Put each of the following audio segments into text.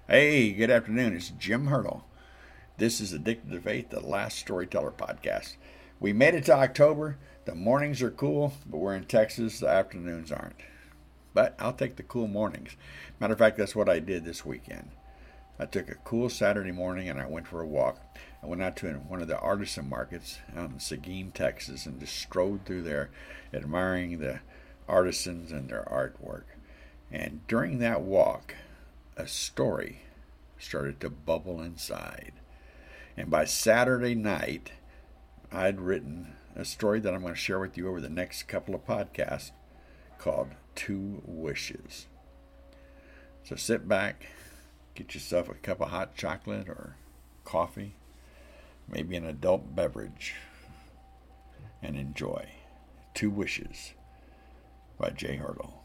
Hey, good afternoon. It's Jim Hurdle. This is Addicted to Faith, the last storyteller podcast. We made it to October. The mornings are cool, but we're in Texas. The afternoons aren't. But I'll take the cool mornings. Matter of fact, that's what I did this weekend. I took a cool Saturday morning and I went for a walk. I went out to one of the artisan markets out in Seguin, Texas, and just strode through there, admiring the artisans and their artwork. And during that walk, a story started to bubble inside. And by Saturday night, I'd written a story that I'm going to share with you over the next couple of podcasts called Two Wishes. So sit back, get yourself a cup of hot chocolate or coffee, maybe an adult beverage, and enjoy Two Wishes by Jay Hurdle.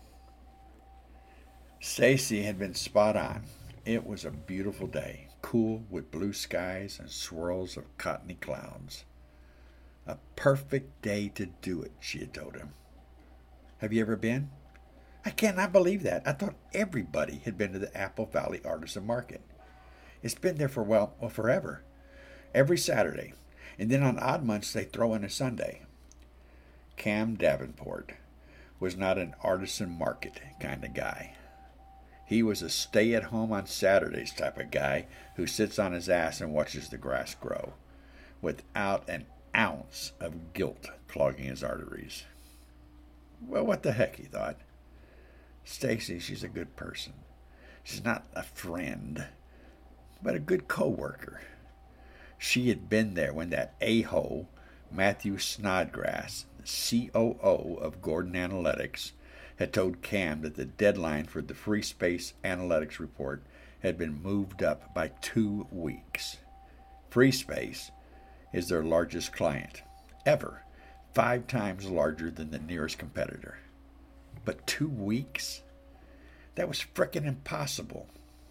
Stacy had been spot on. It was a beautiful day, cool with blue skies and swirls of cottony clouds. A perfect day to do it, she had told him. Have you ever been? I cannot believe that. I thought everybody had been to the Apple Valley Artisan Market. It's been there for, forever. Every Saturday. And then on odd months, they throw in a Sunday. Cam Davenport was not an artisan market kind of guy. He was a stay-at-home on Saturdays type of guy who sits on his ass and watches the grass grow, without an ounce of guilt clogging his arteries. Well, what the heck, he thought. Stacy, she's a good person. She's not a friend, but a good co-worker. She had been there when that a-hole, Matthew Snodgrass, COO of Gordon Analytics, had told Cam that the deadline for the Free Space Analytics report had been moved up by 2 weeks. Free Space is their largest client ever, 5 times larger than the nearest competitor. But 2 weeks? That was frickin' impossible.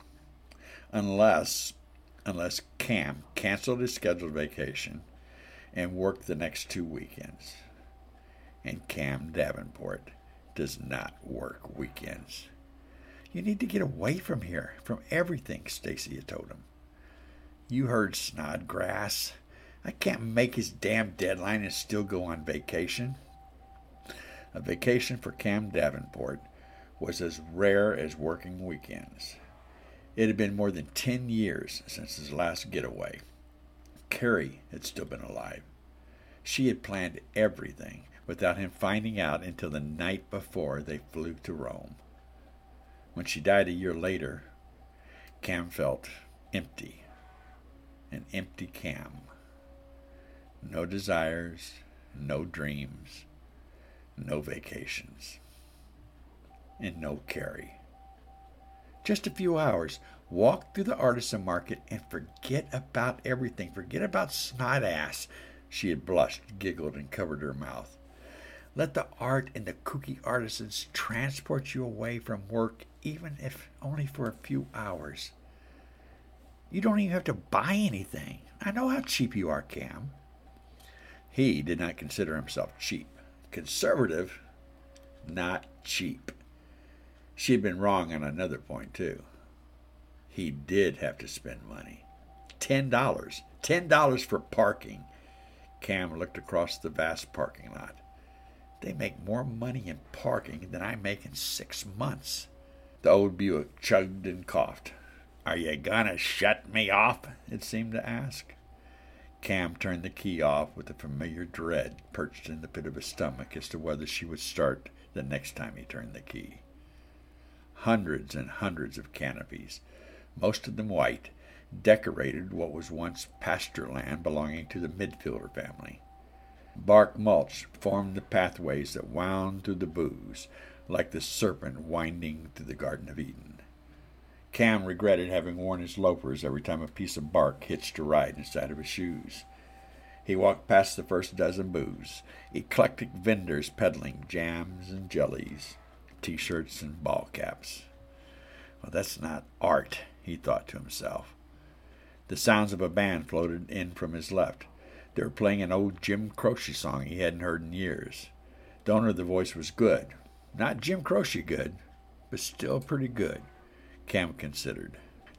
Unless Cam canceled his scheduled vacation and worked the next 2 weekends. And Cam Davenport does not work weekends. You need to get away from here, from everything, Stacy had told him. You heard Snodgrass. I can't make his damn deadline and still go on vacation. A vacation for Cam Davenport was as rare as working weekends. It had been more than 10 years since his last getaway. Carrie had still been alive. She had planned everything without him finding out until the night before they flew to Rome. When she died a year later, Cam felt empty. An empty Cam. No desires, no dreams, no vacations, and no Carrie. Just a few hours, walk through the artisan market and forget about everything. Forget about snot ass. She had blushed, giggled, and covered her mouth. Let the art and the kooky artisans transport you away from work, even if only for a few hours. You don't even have to buy anything. I know how cheap you are, Cam. He did not consider himself cheap. Conservative, not cheap. She had been wrong on another point, too. He did have to spend money. $10. $10 for parking. Cam looked across the vast parking lot. They make more money in parking than I make in 6 months. The old Buick chugged and coughed. Are you gonna shut me off? It seemed to ask. Cam turned the key off with a familiar dread perched in the pit of his stomach as to whether she would start the next time he turned the key. Hundreds and hundreds of canopies, most of them white, decorated what was once pasture land belonging to the Midfielder family. Bark mulch formed the pathways that wound through the booths, like the serpent winding through the Garden of Eden. Cam regretted having worn his loafers every time a piece of bark hitched a ride inside of his shoes. He walked past the first dozen booths, eclectic vendors peddling jams and jellies, T-shirts and ball caps. Well, that's not art, he thought to himself. The sounds of a band floated in from his left. They were playing an old Jim Croce song he hadn't heard in years. The owner of the voice was good. Not Jim Croce good, but still pretty good, Cam considered.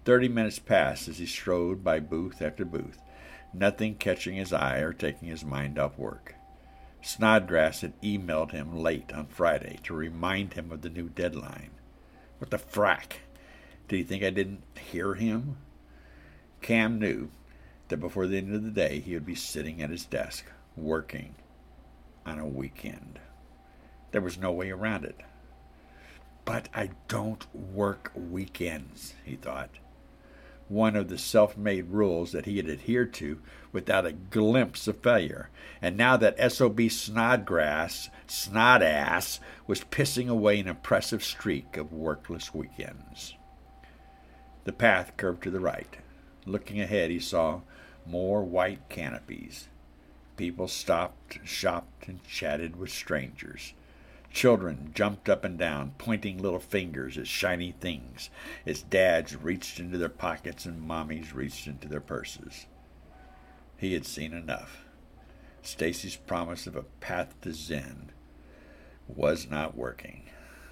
30 minutes passed as he strode by booth after booth, nothing catching his eye or taking his mind off work. Snodgrass had emailed him late on Friday to remind him of the new deadline. What the frack? Did he think I didn't hear him? Cam knew that before the end of the day he would be sitting at his desk, working on a weekend. There was no way around it. But I don't work weekends, he thought. One of the self-made rules that he had adhered to without a glimpse of failure. And now that SOB Snodgrass, Snodass, was pissing away an impressive streak of workless weekends. The path curved to the right. Looking ahead, he saw more white canopies. People stopped, shopped, and chatted with strangers. Children jumped up and down, pointing little fingers at shiny things as dads reached into their pockets and mommies reached into their purses. He had seen enough. Stacy's promise of a path to Zen was not working.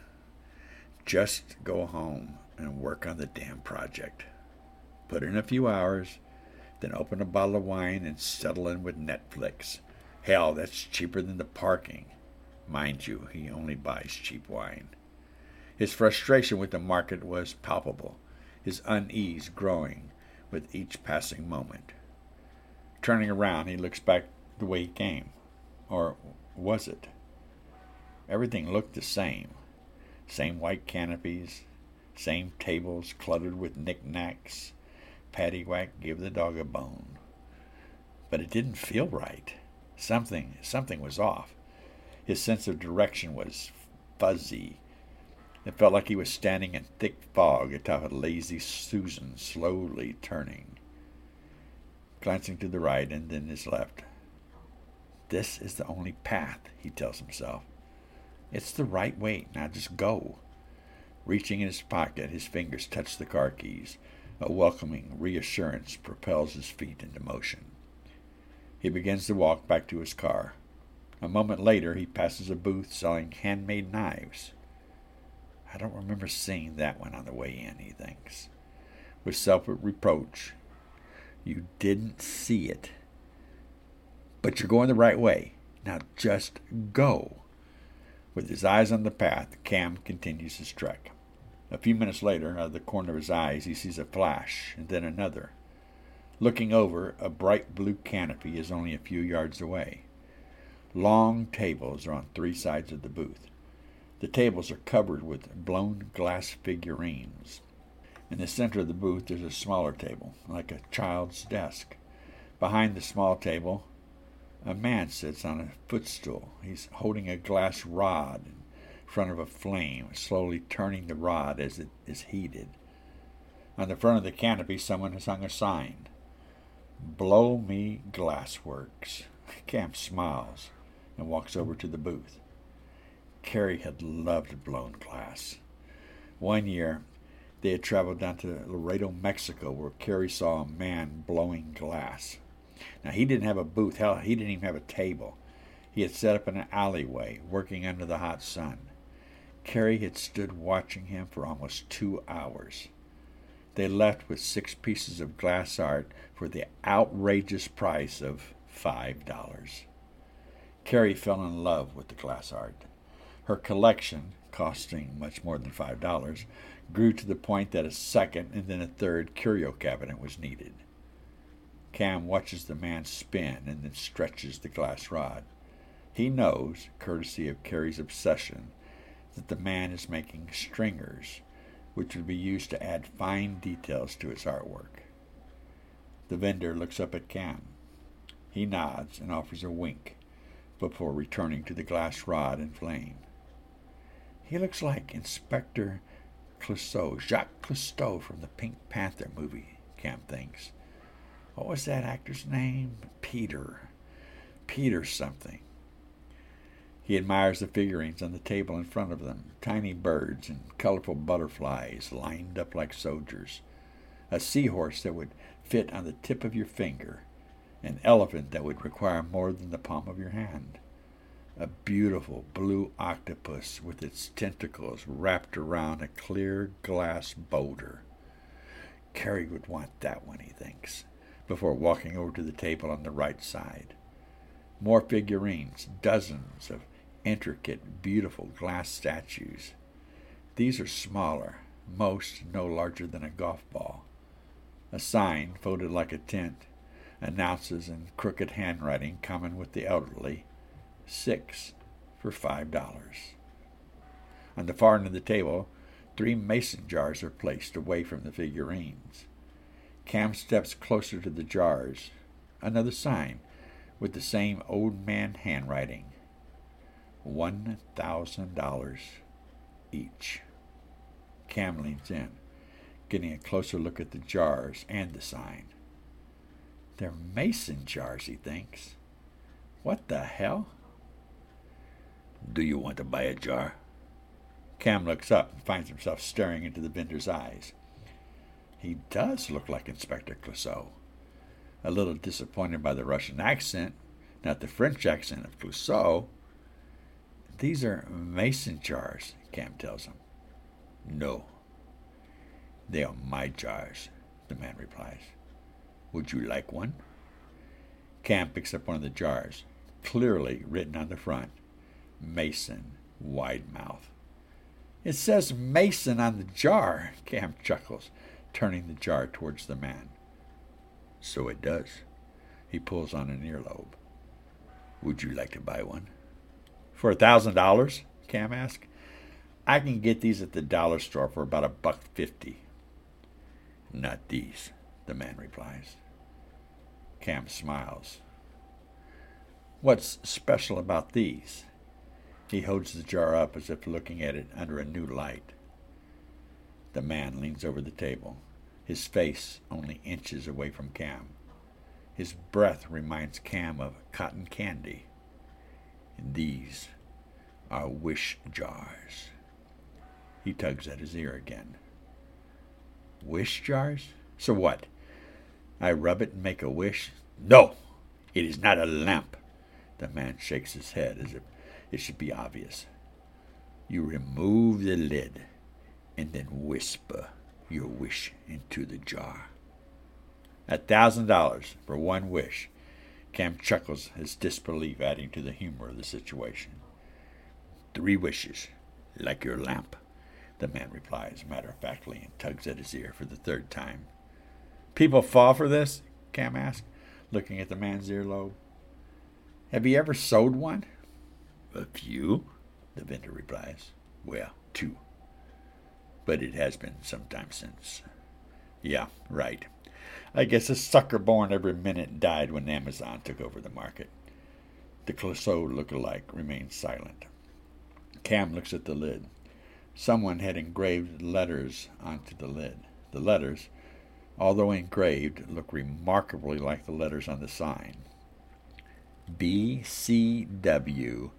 Just go home and work on the damn project. Put in a few hours, then open a bottle of wine and settle in with Netflix. Hell, that's cheaper than the parking. Mind you, he only buys cheap wine. His frustration with the market was palpable, his unease growing with each passing moment. Turning around, he looks back the way he came. Or was it? Everything looked the same. Same white canopies, same tables cluttered with knickknacks. Paddywhack gave the dog a bone. But it didn't feel right. Something was off. His sense of direction was fuzzy. It felt like he was standing in thick fog atop a lazy Susan, slowly turning. Glancing to the right and then his left. This is the only path, he tells himself. It's the right way. Now just go. Reaching in his pocket, his fingers touch the car keys. A welcoming reassurance propels his feet into motion. He begins to walk back to his car. A moment later, he passes a booth selling handmade knives. I don't remember seeing that one on the way in, he thinks. With self-reproach, you didn't see it. But you're going the right way. Now just go. With his eyes on the path, Cam continues his trek. A few minutes later, out of the corner of his eyes, he sees a flash, and then another. Looking over, a bright blue canopy is only a few yards away. Long tables are on three sides of the booth. The tables are covered with blown glass figurines. In the center of the booth there's a smaller table, like a child's desk. Behind the small table, a man sits on a footstool. He's holding a glass rod in front of a flame, slowly turning the rod as it is heated. On the front of the canopy, someone has hung a sign. Blow Me Glassworks. Cam smiles and walks over to the booth. Carrie had loved blown glass. One year, they had traveled down to Laredo, Mexico, where Carrie saw a man blowing glass. Now, he didn't have a booth. Hell, he didn't even have a table. He had set up in an alleyway, working under the hot sun. Carrie had stood watching him for almost 2 hours. They left with 6 pieces of glass art for the outrageous price of $5. Carrie fell in love with the glass art. Her collection, costing much more than $5, grew to the point that a second and then a third curio cabinet was needed. Cam watches the man spin and then stretches the glass rod. He knows, courtesy of Carrie's obsession, that the man is making stringers, which would be used to add fine details to his artwork. The vendor looks up at Cam. He nods and offers a wink before returning to the glass rod and flame. He looks like Inspector Clouseau, Jacques Cousteau from the Pink Panther movie, Cam thinks. What was that actor's name? Peter something. He admires the figurines on the table in front of them, tiny birds and colorful butterflies lined up like soldiers, a seahorse that would fit on the tip of your finger, an elephant that would require more than the palm of your hand, a beautiful blue octopus with its tentacles wrapped around a clear glass boulder. Carrie would want that one, he thinks, before walking over to the table on the right side. More figurines, dozens of intricate, beautiful glass statues. These are smaller, most no larger than a golf ball. A sign, folded like a tent, announces in crooked handwriting common with the elderly, 6 for $5. On the far end of the table, 3 mason jars are placed away from the figurines. Cam steps closer to the jars. Another sign with the same old man handwriting. $1,000 each. Cam leans in, getting a closer look at the jars and the sign. They're mason jars, he thinks. What the hell? Do you want to buy a jar? Cam looks up and finds himself staring into the vendor's eyes. He does look like Inspector Clouseau. A little disappointed by the Russian accent, not the French accent of Clouseau. These are mason jars, Cam tells him. No. They are my jars, the man replies. Would you like one? Cam picks up one of the jars, clearly written on the front, Mason, wide mouth. It says Mason on the jar, Cam chuckles, turning the jar towards the man. So it does. He pulls on an earlobe. Would you like to buy one? For $1,000? Cam asks. I can get these at the dollar store for about $1.50. Not these, the man replies. Cam smiles. What's special about these? He holds the jar up as if looking at it under a new light. The man leans over the table, his face only inches away from Cam. His breath reminds Cam of cotton candy. And these are wish jars. He tugs at his ear again. Wish jars? So what? I rub it and make a wish? No, it is not a lamp. The man shakes his head as if it should be obvious. You remove the lid and then whisper your wish into the jar. $1,000 for one wish. Cam chuckles, his disbelief adding to the humor of the situation. 3 wishes, like your lamp, the man replies matter-of-factly and tugs at his ear for the 3rd time. People fall for this? Cam asks, looking at the man's earlobe. Have you ever sold one? A few, the vendor replies. Well, 2. But it has been some time since. Yeah, right. I guess a sucker born every minute died when Amazon took over the market. The Clouseau look-alike remains silent. Cam looks at the lid. Someone had engraved letters onto the lid. The letters, although engraved, look remarkably like the letters on the sign. BCW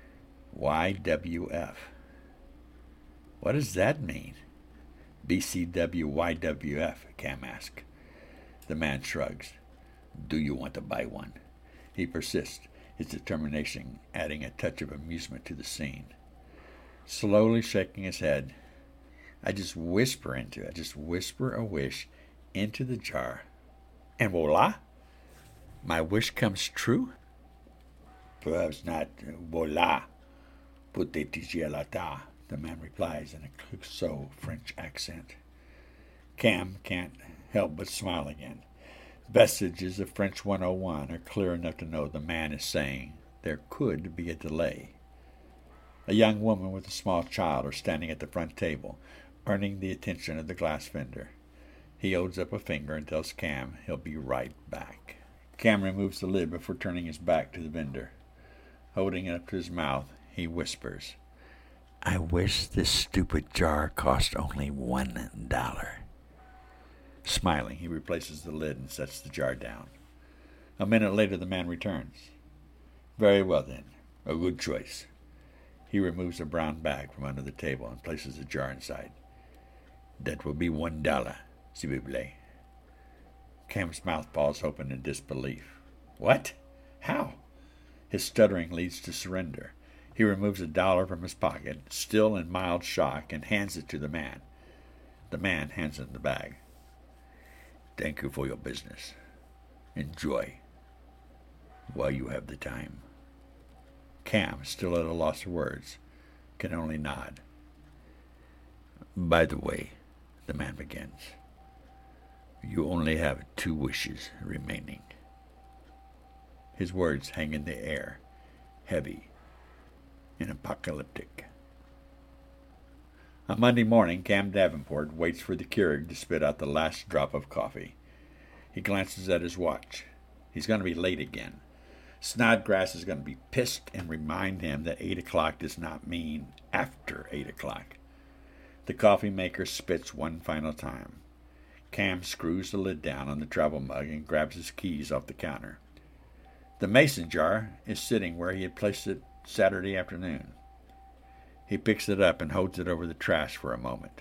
YWF. What does that mean? BCW YWF, Cam asks. The man shrugs. Do you want to buy one? He persists, his determination adding a touch of amusement to the scene. Slowly shaking his head, I just whisper a wish into the jar. And voila! My wish comes true? Perhaps not voila, peut-être la ta, the man replies in a Clouseau French accent. Cam can't help but smile again. Vestiges of French 101 are clear enough to know the man is saying there could be a delay. A young woman with a small child are standing at the front table, earning the attention of the glass vendor. He holds up a finger and tells Cam he'll be right back. Cam removes the lid before turning his back to the vendor. Holding it up to his mouth, he whispers, I wish this stupid jar cost only $1. Smiling, he replaces the lid and sets the jar down. A minute later, the man returns. Very well, then. A good choice. He removes a brown bag from under the table and places the jar inside. That will be $1, s'il vous plaît. Cam's mouth falls open in disbelief. What? How? His stuttering leads to surrender. He removes $1 from his pocket, still in mild shock, and hands it to the man. The man hands him the bag. Thank you for your business. Enjoy while you have the time. Cam, still at a loss for words, can only nod. By the way, the man begins, you only have 2 wishes remaining. His words hang in the air, heavy and apocalyptic. On Monday morning, Cam Davenport waits for the Keurig to spit out the last drop of coffee. He glances at his watch. He's going to be late again. Snodgrass is going to be pissed and remind him that 8 o'clock does not mean after 8 o'clock. The coffee maker spits one final time. Cam screws the lid down on the travel mug and grabs his keys off the counter. The mason jar is sitting where he had placed it Saturday afternoon. He picks it up and holds it over the trash for a moment.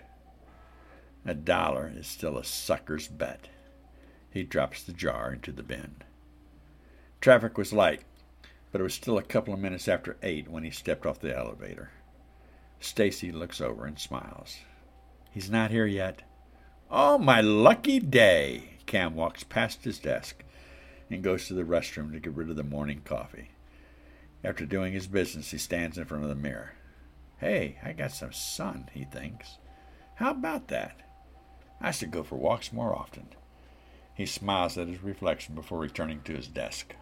$1 is still a sucker's bet. He drops the jar into the bin. Traffic was light, but it was still a couple of minutes after 8 when he stepped off the elevator. Stacy looks over and smiles. He's not here yet. Oh, my lucky day! Cam walks past his desk and goes to the restroom to get rid of the morning coffee. After doing his business, he stands in front of the mirror. Hey, I got some sun, he thinks. How about that? I should go for walks more often. He smiles at his reflection before returning to his desk.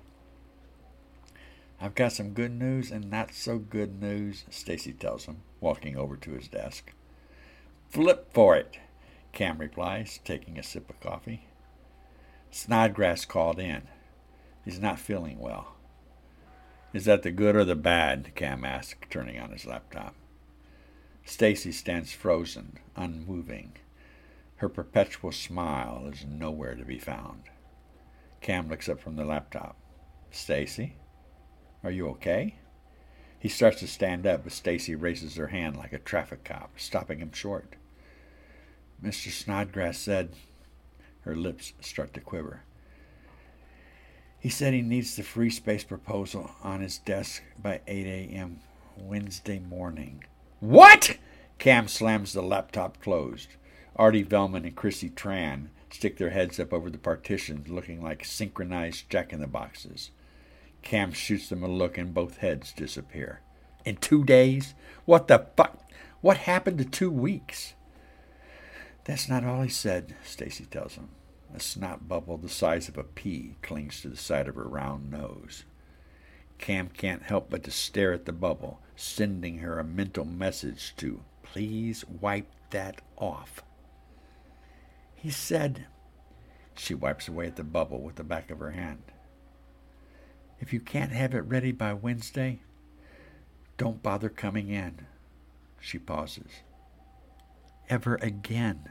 I've got some good news and not so good news, Stacy tells him, walking over to his desk. Flip for it, Cam replies, taking a sip of coffee. Snodgrass called in. He's not feeling well. Is that the good or the bad? Cam asked, turning on his laptop. Stacy stands frozen, unmoving. Her perpetual smile is nowhere to be found. Cam looks up from the laptop. Stacy? Are you okay? He starts to stand up, but Stacy raises her hand like a traffic cop, stopping him short. Mr. Snodgrass said... Her lips start to quiver. He said he needs the free space proposal on his desk by 8 a.m. Wednesday morning. What? Cam slams the laptop closed. Artie Velman and Chrissy Tran stick their heads up over the partitions, looking like synchronized jack-in-the-boxes. Cam shoots them a look and both heads disappear. In 2 days? What the fuck? What happened to 2 weeks? That's not all he said, Stacy tells him. A snot bubble the size of a pea clings to the side of her round nose. Cam can't help but to stare at the bubble, sending her a mental message to please wipe that off. He said... She wipes away at the bubble with the back of her hand. If you can't have it ready by Wednesday, don't bother coming in. She pauses. Ever again.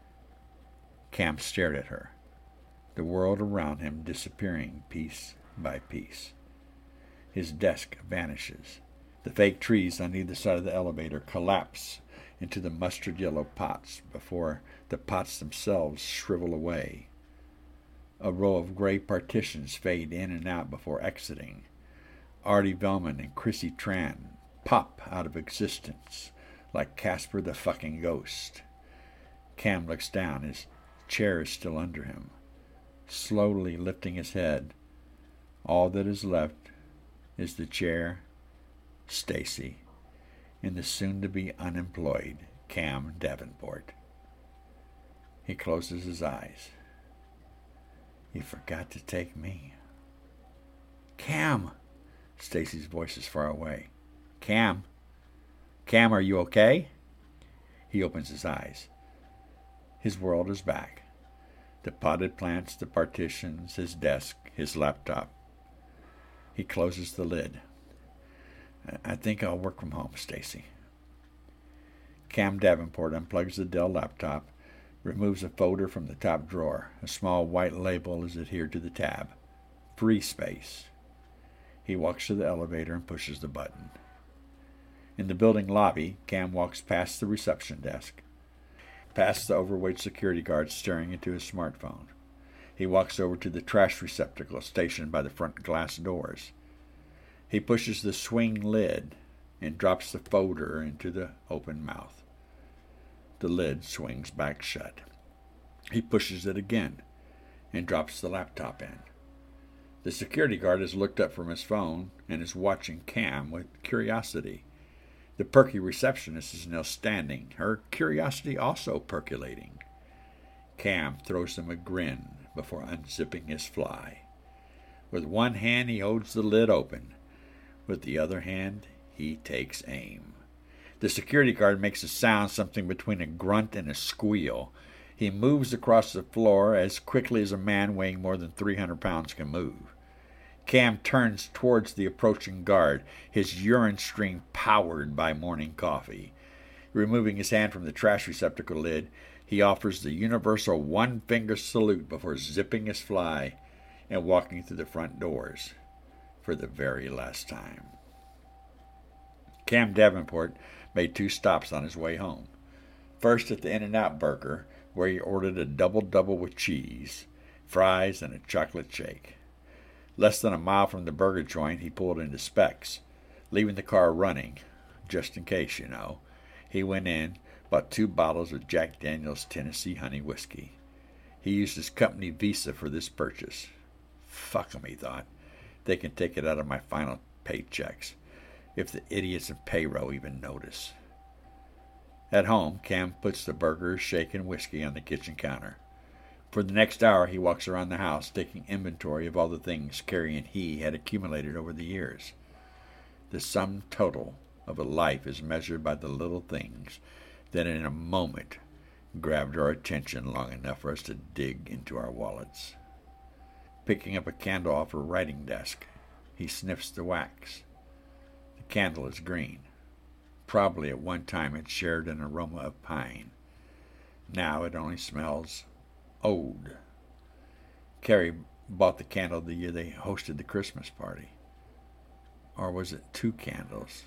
Cam stared at her, the world around him disappearing piece by piece. His desk vanishes. The fake trees on either side of the elevator collapse into the mustard-yellow pots before the pots themselves shrivel away. A row of gray partitions fade in and out before exiting. Artie Velman and Chrissy Tran pop out of existence like Casper the fucking ghost. Cam looks down. His chair is still under him. Slowly lifting his head, all that is left is the chair, Stacy, and the soon-to-be unemployed Cam Davenport. He closes his eyes. You forgot to take me. Cam! Stacy's voice is far away. Cam? Cam, are you okay? He opens his eyes. His world is back. The potted plants, the partitions, his desk, his laptop. He closes the lid. I think I'll work from home, Stacy. Cam Davenport unplugs the Dell laptop, removes a folder from the top drawer. A small white label is adhered to the tab. Free space. He walks to the elevator and pushes the button. In the building lobby, Cam walks past the reception desk, past the overweight security guard staring into his smartphone. He walks over to the trash receptacle stationed by the front glass doors. He pushes the swing lid and drops the folder into the open mouth. The lid swings back shut. He pushes it again. and drops the laptop in. The security guard has looked up from his phone and is watching Cam with curiosity. The perky receptionist is now standing, her curiosity also percolating. Cam throws him a grin before unzipping his fly. With one hand he holds the lid open. With the other hand he takes aim. The security guard makes a sound something between a grunt and a squeal. He moves across the floor as quickly as a man weighing more than 300 pounds can move. Cam turns towards the approaching guard, his urine stream powered by morning coffee. Removing his hand from the trash receptacle lid, he offers the universal one-finger salute before zipping his fly and walking through the front doors for the very last time. Cam Davenport made 2 stops on his way home. First at the In-N-Out Burger, where he ordered a double-double with cheese, fries, and a chocolate shake. Less than a mile from the burger joint, he pulled into Specs, leaving the car running, just in case, He went in, bought 2 bottles of Jack Daniel's Tennessee Honey Whiskey. He used his company Visa for this purchase. Fuck 'em, he thought. They can take it out of my final paychecks, if the idiots in payroll even notice. At home, Cam puts the burger, shake, and whiskey on the kitchen counter. For the next hour, he walks around the house, taking inventory of all the things Carrie and he had accumulated over the years. The sum total of a life is measured by the little things that in a moment grabbed our attention long enough for us to dig into our wallets. Picking up a candle off her writing desk, he sniffs the wax. The candle is green. Probably at one time it shared an aroma of pine. Now it only smells old. Carrie bought the candle the year they hosted the Christmas party. Or was it 2 candles?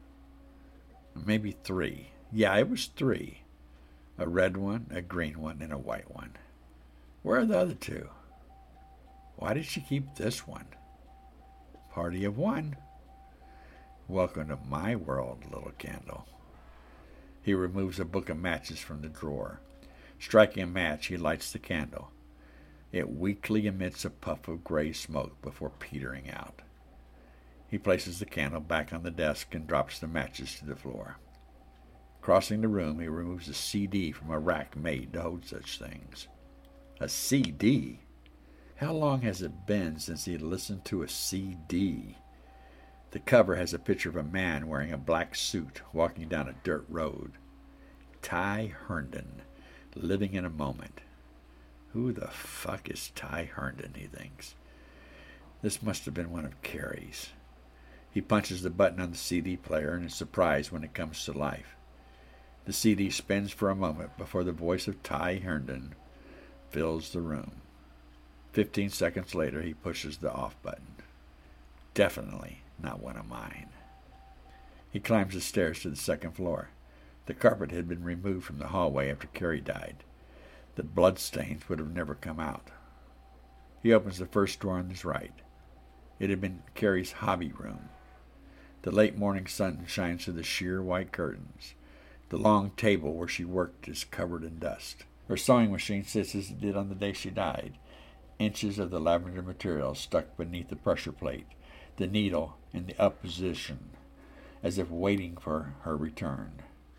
Maybe 3. Yeah, it was 3. A red one, a green one, and a white one. Where are the other 2? Why did she keep this one? Party of 1. Welcome to my world, little candle. He removes a book of matches from the drawer. Striking a match, he lights the candle. It weakly emits a puff of gray smoke before petering out. He places the candle back on the desk and drops the matches to the floor. Crossing the room, he removes a CD from a rack made to hold such things. A CD? How long has it been since he listened to a CD? The cover has a picture of a man wearing a black suit walking down a dirt road. Ty Herndon, living in a moment. Who the fuck is Ty Herndon, he thinks. This must have been one of Carrie's. He punches the button on the CD player and is surprised when it comes to life. The CD spins for a moment before the voice of Ty Herndon fills the room. 15 seconds later, he pushes the off button. Definitely not one of mine. He climbs the stairs to the 2nd floor. The carpet had been removed from the hallway after Carrie died. The bloodstains would have never come out. He opens the first door on his right. It had been Carrie's hobby room. The late morning sun shines through the sheer white curtains. The long table where she worked is covered in dust. Her sewing machine sits as it did on the day she died. Inches of the lavender material stuck beneath the pressure plate, the needle in the up position, as if waiting for her return.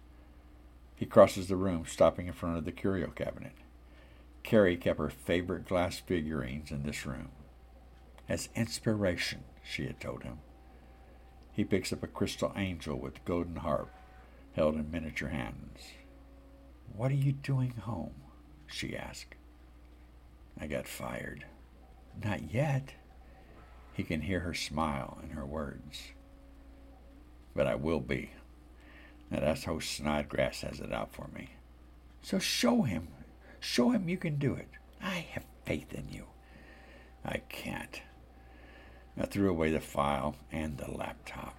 He crosses the room, stopping in front of the curio cabinet. Carrie kept her favorite glass figurines in this room. As inspiration, she had told him. He picks up a crystal angel with golden harp, held in miniature hands. "What are you doing home?" she asked. "I got fired." "Not yet." He can hear her smile in her words. "But I will be. That asshole Snodgrass has it out for me." "So show him. Show him you can do it. I have faith in you." "I can't." I threw away the file and the laptop.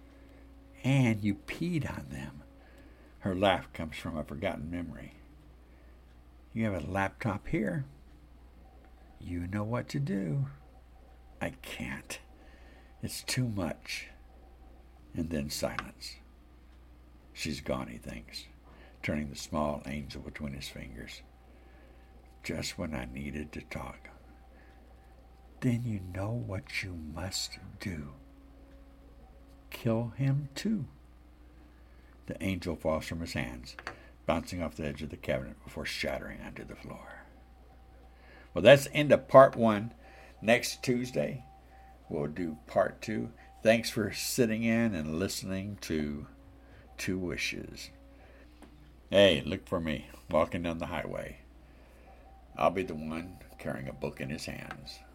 "And you peed on them." Her laugh comes from a forgotten memory. "You have a laptop here. You know what to do." "I can't. It's too much." And then silence. She's gone, he thinks, turning the small angel between his fingers. just when I needed to talk. Then you know what you must do. Kill him too. The angel falls from his hands, bouncing off the edge of the cabinet before shattering onto the floor. Well, that's the end of part 1. Next Tuesday, we'll do part 2. Thanks for sitting in and listening to 2 Wishes. Hey, look for me walking down the highway. I'll be the one carrying a book in his hands.